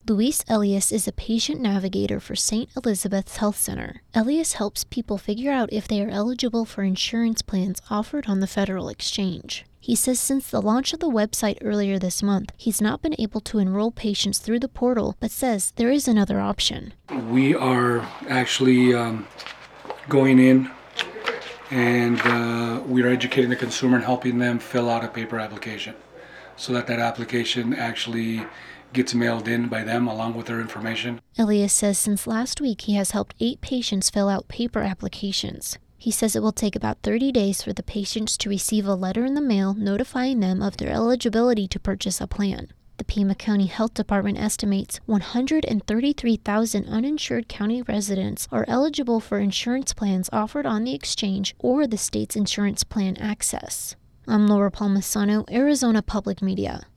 Luis Elias is a patient navigator for St. Elizabeth's Health Center. Elias helps people figure out if they are eligible for insurance plans offered on the Federal Exchange. He says since the launch of the website earlier this month, he's not been able to enroll patients through the portal, but says there is another option. We are actually going in and we are educating the consumer and helping them fill out a paper application so that application actually gets mailed in by them along with their information. Elias says since last week he has helped 8 patients fill out paper applications. He says it will take about 30 days for the patients to receive a letter in the mail notifying them of their eligibility to purchase a plan. The Pima County Health Department estimates 133,000 uninsured county residents are eligible for insurance plans offered on the exchange or the state's insurance plan access. I'm Laura Palmisano, Arizona Public Media.